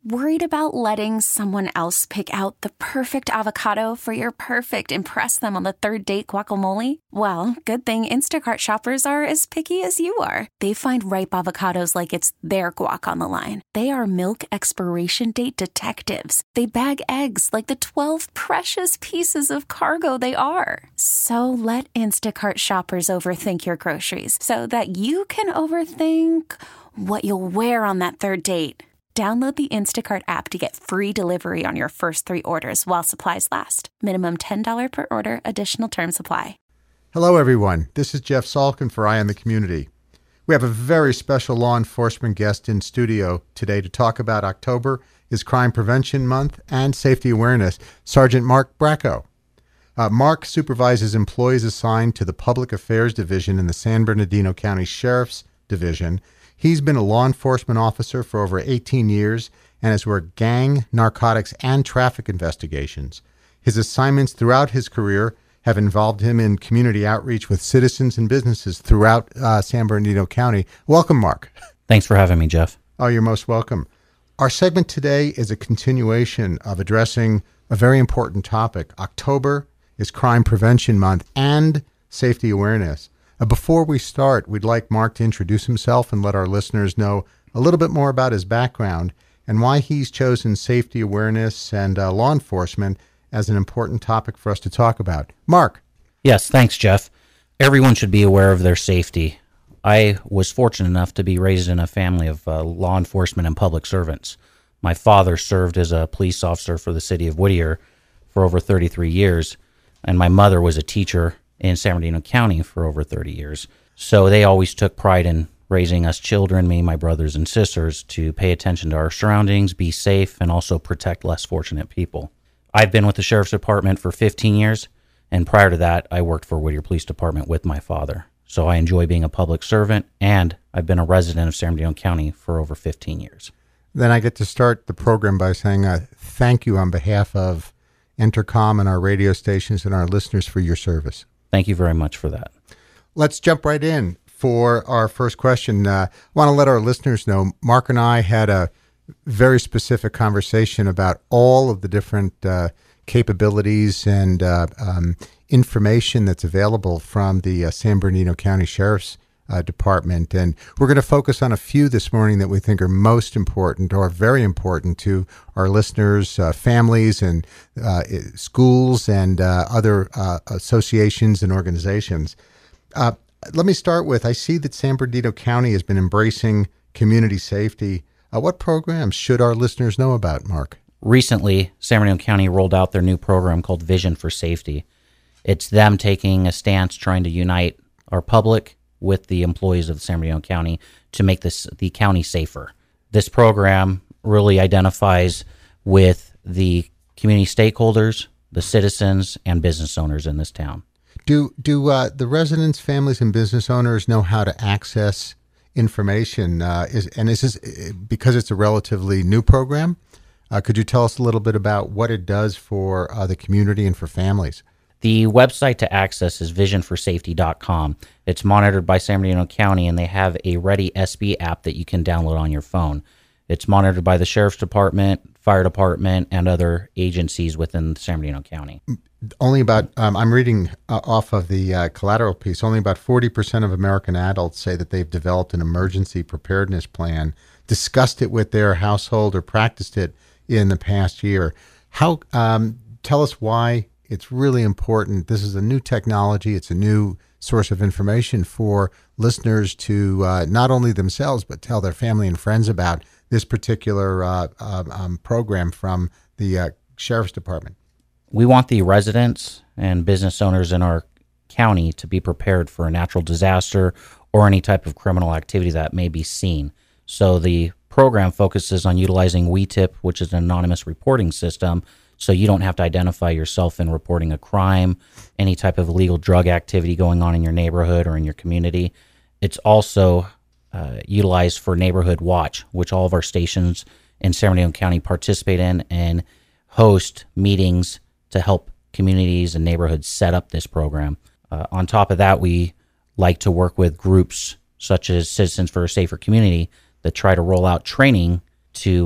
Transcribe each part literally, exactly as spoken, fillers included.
Worried about letting someone else pick out the perfect avocado for your perfect impress them on the third date guacamole? Well, good thing Instacart shoppers are as picky as you are. They find ripe avocados like it's their guac on the line. They are milk expiration date detectives. They bag eggs like the twelve precious pieces of cargo they are. So let Instacart shoppers overthink your groceries so that you can overthink what you'll wear on that third date. Download the Instacart app to get free delivery on your first three orders while supplies last. Minimum ten dollars per order. Additional terms apply. Hello, everyone. This is Jeff Salkin for Eye on the Community. We have a very special law enforcement guest in studio today to talk about October is Crime Prevention Month and Safety Awareness, Sergeant Mark Bracco. Uh, Mark supervises employees assigned to the Public Affairs Division in the San Bernardino County Sheriff's Division. He's been a law enforcement officer for over eighteen years and has worked gang, narcotics, and traffic investigations. His assignments throughout his career have involved him in community outreach with citizens and businesses throughout uh, San Bernardino County. Welcome, Mark. Thanks for having me, Jeff. Oh, you're most welcome. Our segment today is a continuation of addressing a very important topic. October is Crime Prevention Month and Safety Awareness. Uh, before we start, we'd like Mark to introduce himself and let our listeners know a little bit more about his background and why he's chosen safety awareness and uh, law enforcement as an important topic for us to talk about. Mark. Yes, thanks, Jeff. Everyone should be aware of their safety. I was fortunate enough to be raised in a family of uh, law enforcement and public servants. My father served as a police officer for the city of Whittier for over thirty-three years, and my mother was a teacher in San Bernardino County for over thirty years. So they always took pride in raising us children, me, my brothers and sisters, to pay attention to our surroundings, be safe, and also protect less fortunate people. I've been with the Sheriff's Department for fifteen years, and prior to that, I worked for Whittier Police Department with my father. So I enjoy being a public servant, and I've been a resident of San Bernardino County for over fifteen years. Then I get to start the program by saying uh, thank you on behalf of Entercom and our radio stations and our listeners for your service. Thank you very much for that. Let's jump right in for our first question. Uh, I want to let our listeners know, Mark and I had a very specific conversation about all of the different uh, capabilities and uh, um, information that's available from the uh, San Bernardino County Sheriff's uh, Department. And we're going to focus on a few this morning that we think are most important or very important to our listeners, uh, families, and uh, schools and uh, other uh, associations and organizations. Uh, let me start with, I see that San Bernardino County has been embracing community safety. Uh, what programs should our listeners know about, Mark? Recently, San Bernardino County rolled out their new program called Vision for Safety. It's them taking a stance trying to unite our public with the employees of San Bernardino County to make this the county safer. This program really identifies with the community stakeholders, the citizens, and business owners in this town. Do do uh, the residents, families, and business owners know how to access information? Uh, is and is this because it's a relatively new program? Uh, could you tell us a little bit about what it does for uh, the community and for families? The website to access is vision for safety dot com. It's monitored by San Bernardino County, and they have a Ready S B app that you can download on your phone. It's monitored by the Sheriff's Department, Fire Department, and other agencies within San Bernardino County. Only about, um, I'm reading uh, off of the uh, collateral piece, only about forty percent of American adults say that they've developed an emergency preparedness plan, discussed it with their household, or practiced it in the past year. How? Um, tell us why it's really important. This is a new technology. It's a new source of information for listeners to uh, not only themselves, but tell their family and friends about this particular uh, uh, um, program from the uh, Sheriff's Department. We want the residents and business owners in our county to be prepared for a natural disaster or any type of criminal activity that may be seen. So the program focuses on utilizing W E T I P, which is an anonymous reporting system, so you don't have to identify yourself in reporting a crime, any type of illegal drug activity going on in your neighborhood or in your community. It's also uh, utilized for Neighborhood Watch, which all of our stations in San Bernardino County participate in and host meetings to help communities and neighborhoods set up this program. Uh, on top of that, we like to work with groups such as Citizens for a Safer Community that try to roll out training to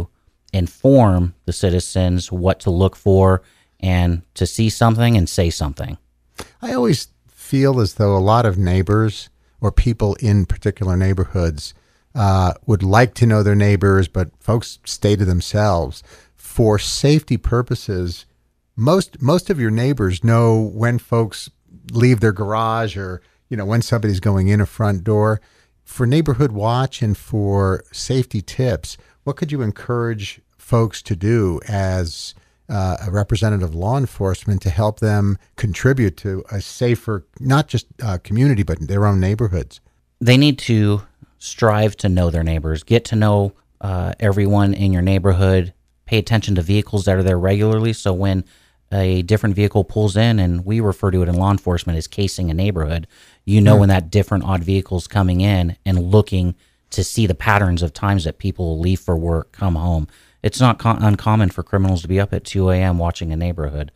inform the citizens what to look for and to see something and say something. I always feel as though a lot of neighbors or people in particular neighborhoods uh, would like to know their neighbors, but folks stay to themselves. For safety purposes, most most of your neighbors know when folks leave their garage or, you know, when somebody's going in a front door. For Neighborhood Watch and for safety tips, what could you encourage folks to do as uh, a representative of law enforcement to help them contribute to a safer, not just uh, community, but their own neighborhoods? They need to strive to know their neighbors, get to know uh, everyone in your neighborhood, pay attention to vehicles that are there regularly. So when a different vehicle pulls in, and we refer to it in law enforcement as casing a neighborhood, you know, mm. when that different odd vehicle's coming in and looking to see the patterns of times that people leave for work, come home. It's not con- uncommon for criminals to be up at two a.m. watching a neighborhood.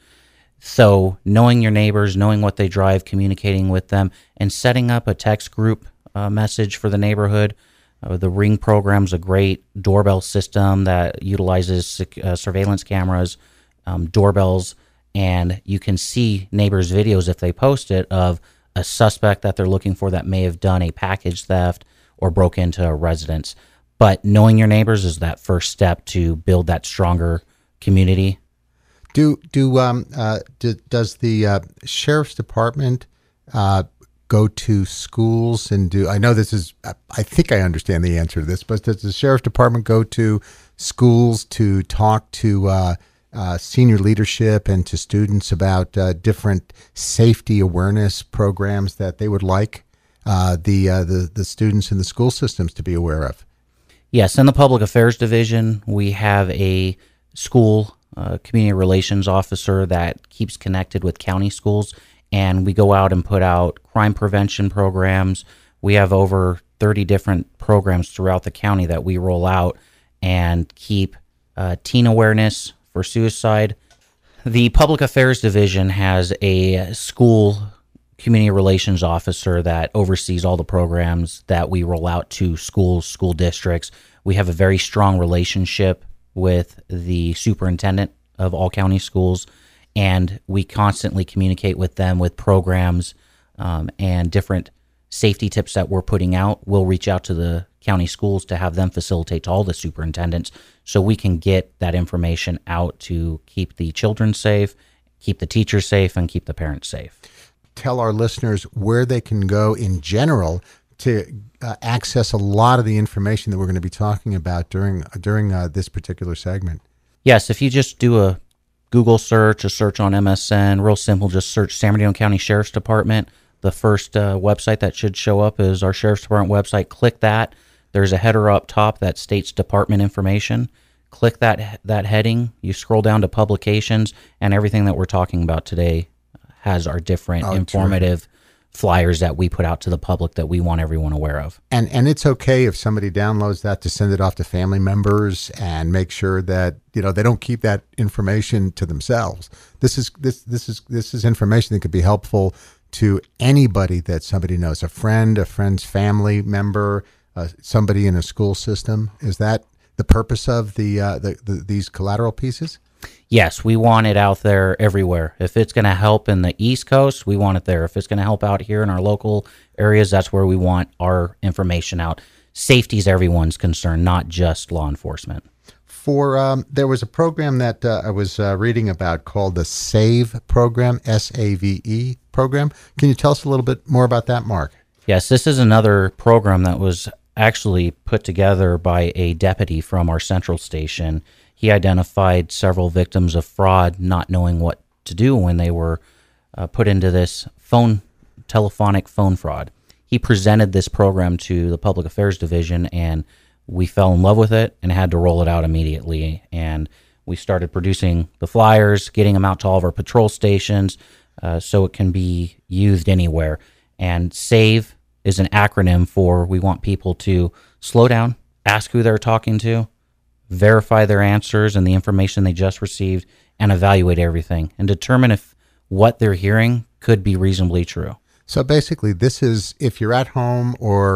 So knowing your neighbors, knowing what they drive, communicating with them, and setting up a text group uh, message for the neighborhood. Uh, the Ring program's a great doorbell system that utilizes uh, surveillance cameras, um, doorbells, and you can see neighbors' videos if they post it of a suspect that they're looking for that may have done a package theft or broke into a residence. But knowing your neighbors is that first step to build that stronger community. Do do um uh do, does the uh, sheriff's department uh, go to schools and do? I know this is. I think I understand the answer to this, but does the sheriff's department go to schools to talk to uh, uh, senior leadership and to students about uh, different safety awareness programs that they would like uh, the uh, the the students in the school systems to be aware of? Yes, in the Public Affairs Division, we have a school uh, community relations officer that keeps connected with county schools, and we go out and put out crime prevention programs. We have over thirty different programs throughout the county that we roll out and keep uh, teen awareness for suicide. The Public Affairs Division has a school community relations officer that oversees all the programs that we roll out to schools, school districts. We have a very strong relationship with the superintendent of all county schools, and we constantly communicate with them with programs um, and different safety tips that we're putting out. We'll reach out to the county schools to have them facilitate to all the superintendents so we can get that information out to keep the children safe, keep the teachers safe, and keep the parents safe. Tell our listeners where they can go in general to uh, access a lot of the information that we're going to be talking about during during uh, this particular segment. Yes, if you just do a Google search, a search on M S N, real simple, just search San Bernardino County Sheriff's Department. The first uh, website that should show up is our Sheriff's Department website. Click that. There's a header up top that states department information. Click that that heading. You scroll down to publications, and everything that we're talking about today has our different oh, informative terrific. flyers that we put out to the public that we want everyone aware of. And and it's okay if somebody downloads that to send it off to family members and make sure that, you know, they don't keep that information to themselves. This is this this is this is information that could be helpful to anybody that somebody knows, a friend, a friend's family member, uh, somebody in a school system. Is that the purpose of the, uh, the, the these collateral pieces? Yes, we want it out there everywhere. If it's going to help in the East Coast, we want it there. If it's going to help out here in our local areas, that's where we want our information out. Safety is everyone's concern, not just law enforcement. For um, there was a program that uh, I was uh, reading about called the SAVE program, S A V E program. Can you tell us a little bit more about that, Mark? Yes, this is another program that was actually put together by a deputy from our central station. He identified several victims of fraud not knowing what to do when they were uh, put into this phone, telephonic phone fraud. He presented this program to the Public Affairs Division, and we fell in love with it and had to roll it out immediately. And we started producing the flyers, getting them out to all of our patrol stations uh, so it can be used anywhere. And SAVE is an acronym for we want people to slow down, ask who they're talking to, verify their answers and the information they just received, and evaluate everything and determine if what they're hearing could be reasonably true. So basically, this is if you're at home or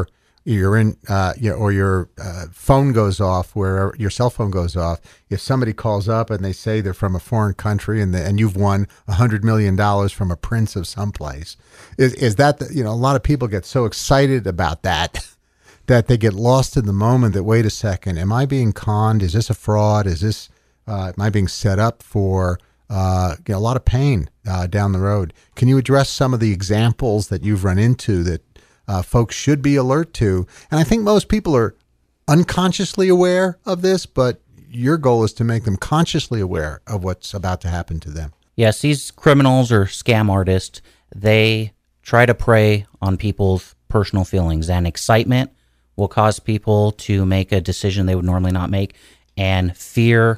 you're in, uh, you know, or your uh, phone goes off, where your cell phone goes off. If somebody calls up and they say they're from a foreign country and the, and you've won a hundred million dollars from a prince of someplace, is is that the, you know, a lot of people get so excited about that that they get lost in the moment. That wait a second, am I being conned? Is this a fraud? Is this uh, am I being set up for uh, you know, a lot of pain uh, down the road? Can you address some of the examples that you've run into that Uh, folks should be alert to? And I think most people are unconsciously aware of this, but your goal is to make them consciously aware of what's about to happen to them. Yes, these criminals or scam artists, they try to prey on people's personal feelings, and excitement will cause people to make a decision they would normally not make, and fear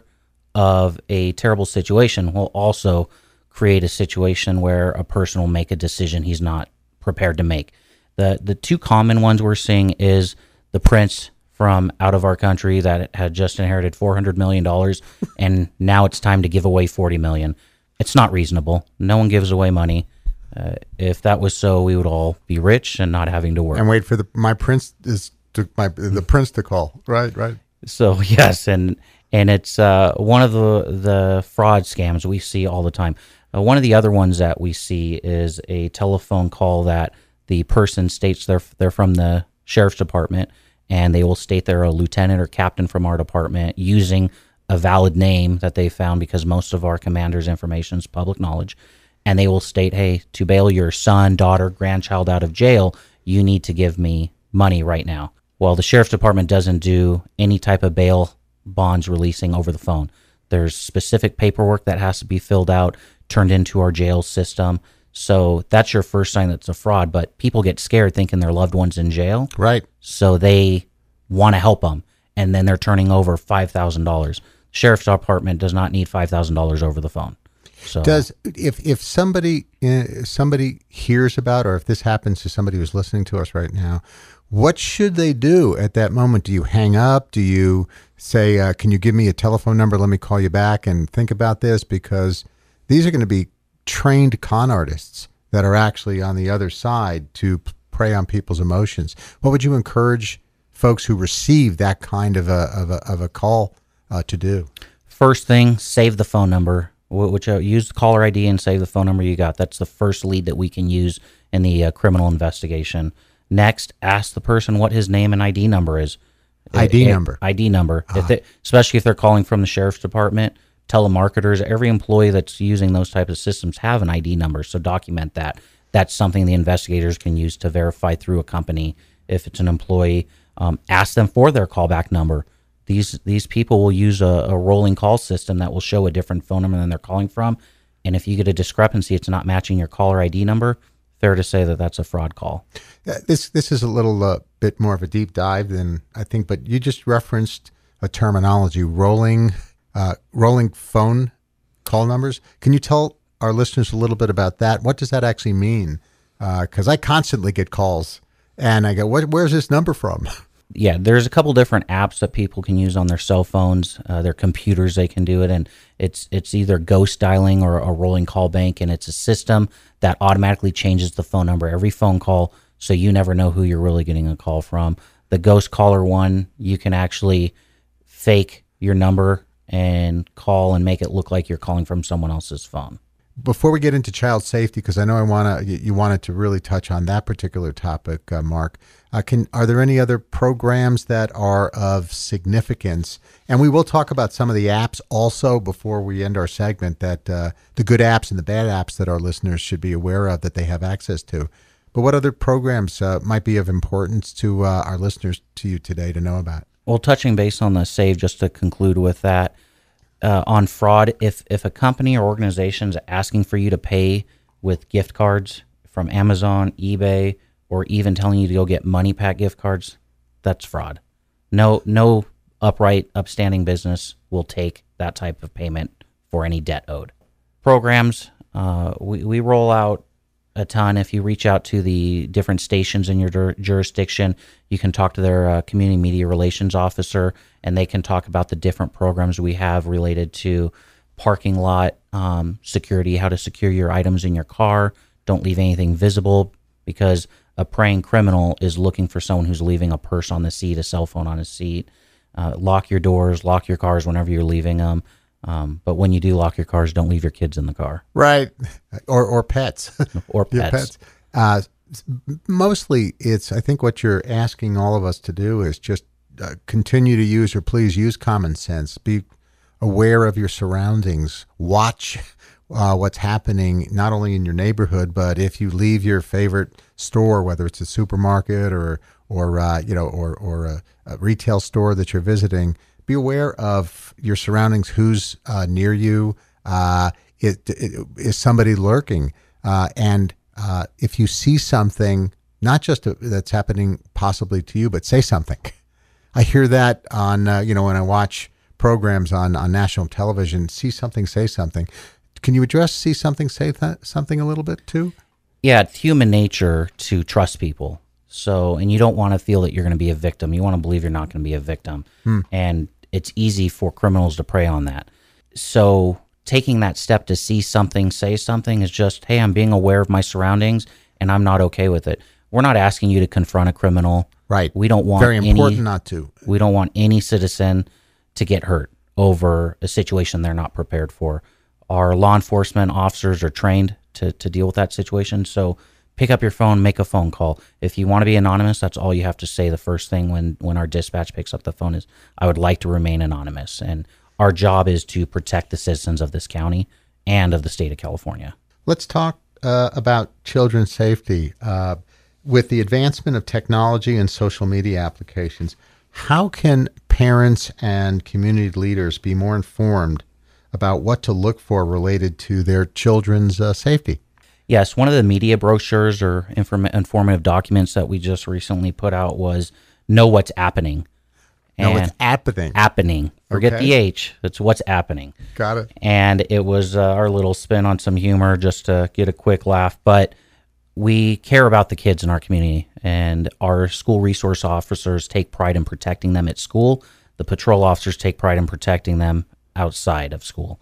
of a terrible situation will also create a situation where a person will make a decision he's not prepared to make. The the two common ones we're seeing is the prince from out of our country that had just inherited four hundred million dollars, and now it's time to give away forty million dollars. It's not reasonable. No one gives away money. Uh, if that was so, we would all be rich and not having to work. And wait for the my prince is to, my the prince to call. Right, right. So yes, and and it's uh, one of the the fraud scams we see all the time. Uh, one of the other ones that we see is a telephone call that the person states they're they're from the sheriff's department, and they will state they're a lieutenant or captain from our department using a valid name that they found, because most of our commander's information is public knowledge. And they will state, hey, to bail your son, daughter, grandchild out of jail, you need to give me money right now. Well, the sheriff's department doesn't do any type of bail bonds releasing over the phone. There's specific paperwork that has to be filled out, turned into our jail system. So that's your first sign that it's a fraud. But people get scared thinking their loved one's in jail. Right. So they want to help them, and then they're turning over five thousand dollars. Sheriff's department does not need five thousand dollars over the phone. So does if if somebody uh, somebody hears about, or if this happens to somebody who's listening to us right now, what should they do at that moment? Do you hang up? Do you say, uh, can you give me a telephone number? Let me call you back and think about this, because these are going to be trained con artists that are actually on the other side to prey on people's emotions. What would you encourage folks who receive that kind of a of a, of a call uh, to do? First thing, save the phone number. Which uh, use the caller I D and save the phone number you got. That's the first lead that we can use in the uh, criminal investigation. Next, ask the person what his name and I D number is. I D it, number. I D number. Ah. If they, especially if they're calling from the sheriff's department, telemarketers, every employee that's using those types of systems have an I D number, so document that. That's something the investigators can use to verify through a company if it's an employee. Um, ask them for their callback number. These these people will use a, a rolling call system that will show a different phone number than they're calling from, and if you get a discrepancy, it's not matching your caller I D number, fair to say that that's a fraud call. Yeah, this this is a little uh, bit more of a deep dive than I think, but you just referenced a terminology, rolling uh, rolling phone call numbers. Can you tell our listeners a little bit about that? What does that actually mean? Because uh, I constantly get calls, and I go, what, where's this number from? Yeah, there's a couple different apps that people can use on their cell phones, uh, their computers. They can do it, and it's it's either ghost dialing or a rolling call bank, and it's a system that automatically changes the phone number every phone call, so you never know who you're really getting a call from. The ghost caller one, you can actually fake your number and call and make it look like you're calling from someone else's phone. Before we get into child safety, because I know I want to, you wanted to really touch on that particular topic, uh, Mark. Uh, can are there any other programs that are of significance? And we will talk about some of the apps also before we end our segment. That uh, the good apps and the bad apps that our listeners should be aware of that they have access to. But what other programs uh, might be of importance to uh, our listeners, to you today, to know about? Well, touching base on the SAVE, just to conclude with that. Uh, on fraud, if if a company or organization is asking for you to pay with gift cards from Amazon, eBay, or even telling you to go get MoneyPack gift cards, that's fraud. No, no upright, upstanding business will take that type of payment for any debt owed. Programs, uh, we, we roll out a ton. If you reach out to the different stations in your jur- jurisdiction, you can talk to their uh, community media relations officer, and they can talk about the different programs we have related to parking lot um, security, how to secure your items in your car. Don't leave anything visible, because a preying criminal is looking for someone who's leaving a purse on the seat, a cell phone on a seat. Uh, lock your doors, lock your cars whenever you're leaving them. Um, but when you do lock your cars, don't leave your kids in the car. Right. Or or pets. Or pets. pets. Uh, mostly it's, I think what you're asking all of us to do is just uh, continue to use, or please use common sense. Be aware of your surroundings. Watch uh, what's happening not only in your neighborhood, but if you leave your favorite store, whether it's a supermarket or or uh, you know or or a, a retail store that you're visiting, be aware of your surroundings. Who's uh, near you? Uh, is, is somebody lurking? Uh, and uh, if you see something, not just that's happening possibly to you, but say something. I hear that on uh, you know when I watch programs on on national television. See something, say something. Can you address see something, say th- something a little bit too? Yeah, it's human nature to trust people. So, and you don't want to feel that you're going to be a victim. You want to believe you're not going to be a victim. Hmm. And it's easy for criminals to prey on that. So taking that step to see something, say something is just, hey, I'm being aware of my surroundings and I'm not okay with it. We're not asking you to confront a criminal. Right. We don't want Very important any, not to. We don't want any citizen to get hurt over a situation they're not prepared for. Our law enforcement officers are trained to, to deal with that situation. So pick up your phone, make a phone call. If you want to be anonymous, that's all you have to say. The first thing when, when our dispatch picks up the phone is, I would like to remain anonymous. And our job is to protect the citizens of this county and of the state of California. Let's talk uh, about children's safety. Uh, with the advancement of technology and social media applications, how can parents and community leaders be more informed about what to look for related to their children's uh, safety? Yes, one of the media brochures or inform- informative documents that we just recently put out was Know What's Happening. Know What's Happening. Happening. Forget Okay. the H. It's What's Happening. Got it. And it was uh, our little spin on some humor just to get a quick laugh. But we care about the kids in our community, and our school resource officers take pride in protecting them at school. The patrol officers take pride in protecting them outside of school.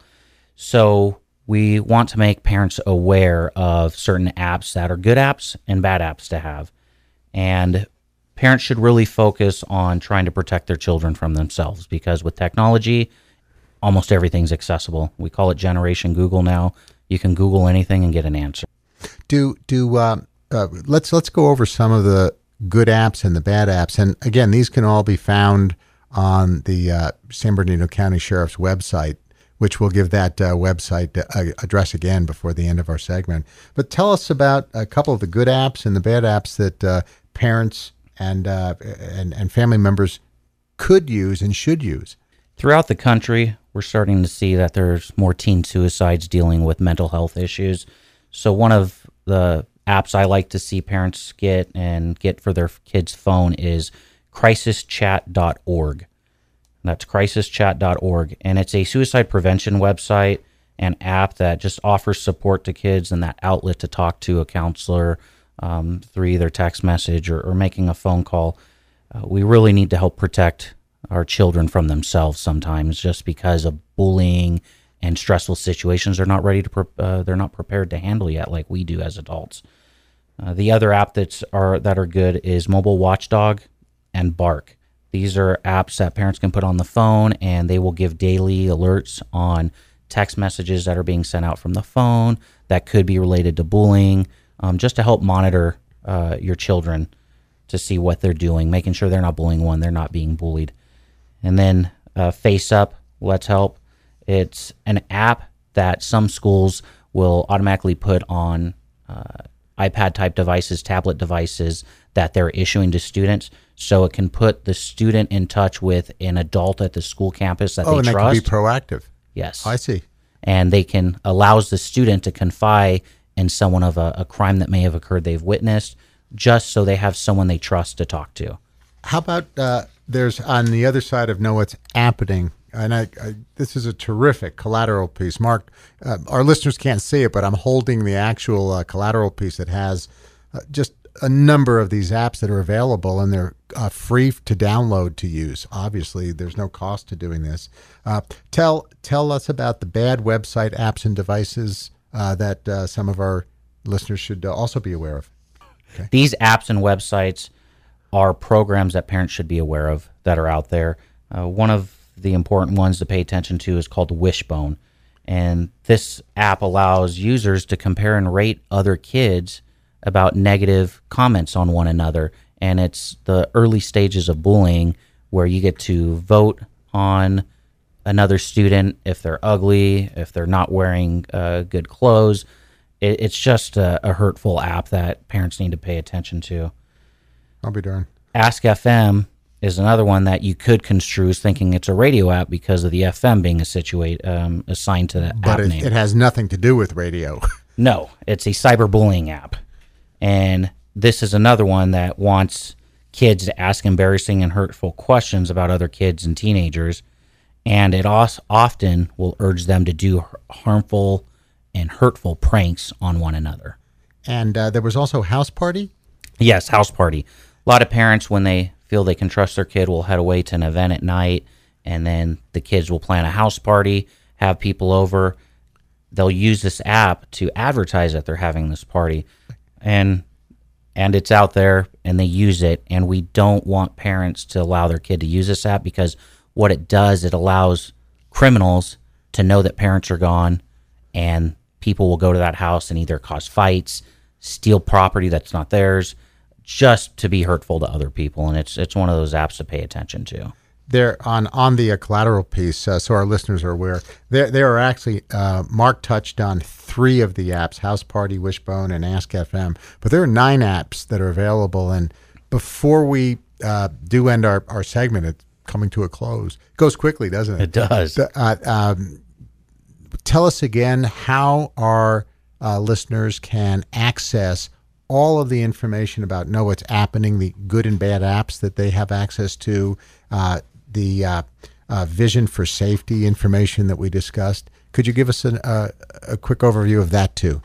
So we want to make parents aware of certain apps that are good apps and bad apps to have. And parents should really focus on trying to protect their children from themselves, because with technology, almost everything's accessible. We call it Generation Google now. You can Google anything and get an answer. Do do uh, uh, let's let's go over some of the good apps and the bad apps. And again, these can all be found on the uh, San Bernardino County Sheriff's website, which we'll give that uh, website uh, address again before the end of our segment. But tell us about a couple of the good apps and the bad apps that uh, parents and, uh, and and family members could use and should use. Throughout the country, we're starting to see that there's more teen suicides dealing with mental health issues. So one of the apps I like to see parents get and get for their kids' phone is crisis chat dot org. That's crisis chat dot org, and it's a suicide prevention website and app that just offers support to kids and that outlet to talk to a counselor um, through either text message or, or making a phone call. Uh, we really need to help protect our children from themselves sometimes, just because of bullying and stressful situations they're not ready to pre- uh, they're not prepared to handle yet, like we do as adults. Uh, the other app that's are that are good is Mobile Watchdog and Bark. These are apps that parents can put on the phone, and they will give daily alerts on text messages that are being sent out from the phone that could be related to bullying, um, just to help monitor uh, your children to see what they're doing, making sure they're not bullying one, they're not being bullied. And then uh, Face Up, Let's Help. It's an app that some schools will automatically put on uh, iPad-type devices, tablet devices that they're issuing to students, so it can put the student in touch with an adult at the school campus that oh, they and trust. That can be proactive. Yes. I see. And they can allows the student to confide in someone of a, a crime that may have occurred they've witnessed, just so they have someone they trust to talk to. How about uh, there's on the other side of Know What's Happening, and I, I this is a terrific collateral piece. Mark, uh, our listeners can't see it, but I'm holding the actual uh, collateral piece that has uh, just a number of these apps that are available, and they're uh, free to download to use. Obviously, there's no cost to doing this. Uh, tell tell us about the bad website apps and devices uh, that uh, some of our listeners should uh, also be aware of. Okay. These apps and websites are programs that parents should be aware of that are out there. Uh, one of the important ones to pay attention to is called Wishbone. And this app allows users to compare and rate other kids about negative comments on one another. And it's the early stages of bullying where you get to vote on another student if they're ugly, if they're not wearing uh, good clothes. It, it's just a, a hurtful app that parents need to pay attention to. I'll be darned. Ask F M is another one that you could construe as thinking it's a radio app because of the F M being a situate, um, assigned to the But app it, name. it has nothing to do with radio. No, it's a cyberbullying app. And this is another one that wants kids to ask embarrassing and hurtful questions about other kids and teenagers. And it also often will urge them to do harmful and hurtful pranks on one another. And uh, there was also House Party? Yes, house party. A lot of parents, when they feel they can trust their kid, will head away to an event at night, and then the kids will plan a house party, have people over. They'll use this app to advertise that they're having this party, and and it's out there, and they use it. And we don't want parents to allow their kid to use this app because what it does, it allows criminals to know that parents are gone, and people will go to that house and either cause fights, steal property that's not theirs, just to be hurtful to other people. And it's it's one of those apps to pay attention to. There on on the uh, collateral piece, uh, so our listeners are aware. There there are actually uh, Mark touched on three of the apps: House Party, Wishbone, and Ask F M. But there are nine apps that are available. And before we uh, do end our, our segment, it's coming to a close. It goes quickly, doesn't it? It does. The, uh, um, tell us again how our uh, listeners can access all of the information about Know What's Happening, the good and bad apps that they have access to, uh, the uh, uh, vision for safety information that we discussed. Could you give us an, uh, a quick overview of that too?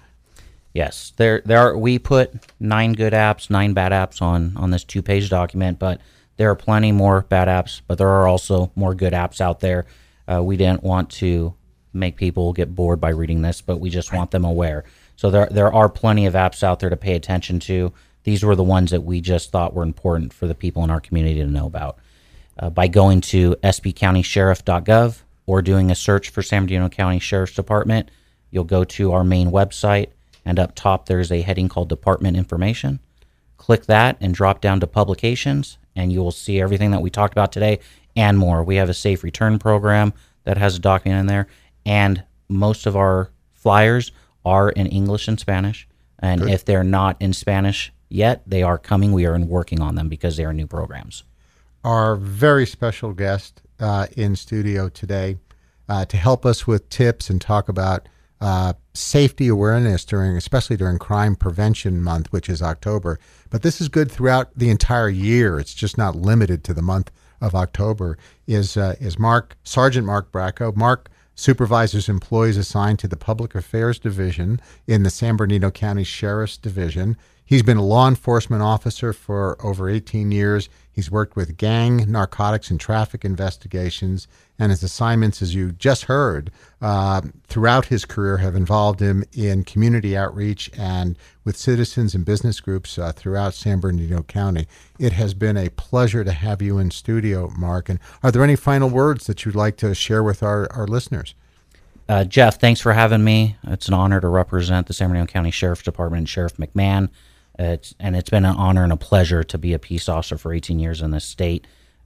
Yes, there there are, we put nine good apps, nine bad apps on on this two-page document, but there are plenty more bad apps, but there are also more good apps out there. Uh, we didn't want to make people get bored by reading this, but we just want them aware. So there there are plenty of apps out there to pay attention to. These were the ones that we just thought were important for the people in our community to know about. Uh, by going to s b county sheriff dot gov or doing a search for San Bernardino County Sheriff's Department, you'll go to our main website, and up top there's a heading called Department Information. Click that and drop down to Publications, and you will see everything that we talked about today and more. We have a safe return program that has a document in there, and most of our flyers are in English and Spanish. And Good. If they're not in Spanish yet, they are coming. We are working on them because they are new programs. Our very special guest uh, in studio today uh, to help us with tips and talk about uh, safety awareness during, especially during Crime Prevention Month, which is October. But this is good throughout the entire year. It's just not limited to the month of October. Is uh, is Mark Sergeant Mark Bracco. Mark supervises employees assigned to the Public Affairs Division in the San Bernardino County Sheriff's Division. He's been a law enforcement officer for over eighteen years. He's worked with gang, narcotics, and traffic investigations, and his assignments, as you just heard, uh, throughout his career have involved him in community outreach and with citizens and business groups uh, throughout San Bernardino County. It has been a pleasure to have you in studio, Mark. And are there any final words that you'd like to share with our, our listeners? Uh, Jeff, thanks for having me. It's an honor to represent the San Bernardino County Sheriff's Department and Sheriff McMahon. Uh, it's, and it's been an honor and a pleasure to be a peace officer for eighteen years in this state.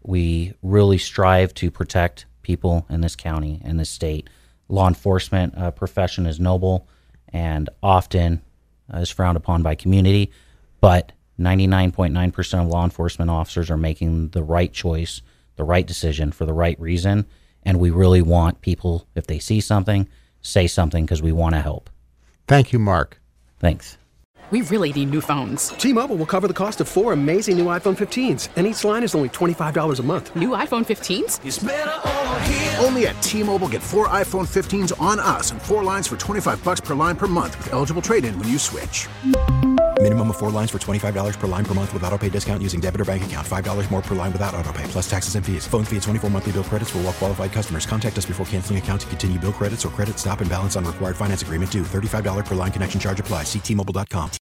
We really strive to protect people in this county and this state. Law enforcement uh, profession is noble and often uh, is frowned upon by community, but ninety-nine point nine percent of law enforcement officers are making the right choice, the right decision for the right reason. And we really want people, if they see something, say something because we want to help. Thank you, Mark. Thanks. We really need new phones. T-Mobile will cover the cost of four amazing new iPhone fifteens, and each line is only twenty-five dollars a month. New iPhone fifteens? It's better over here. Only at T-Mobile, get four iPhone fifteens on us and four lines for twenty-five bucks per line per month with eligible trade-in when you switch. Minimum of four lines for twenty-five dollars per line per month with autopay discount using debit or bank account. five dollars more per line without autopay, plus taxes and fees. Phone fee at twenty-four monthly bill credits for well-qualified customers. Contact us before canceling account to continue bill credits or credit stop and balance on required finance agreement due. thirty-five dollars per line connection charge applies. See T Mobile dot com.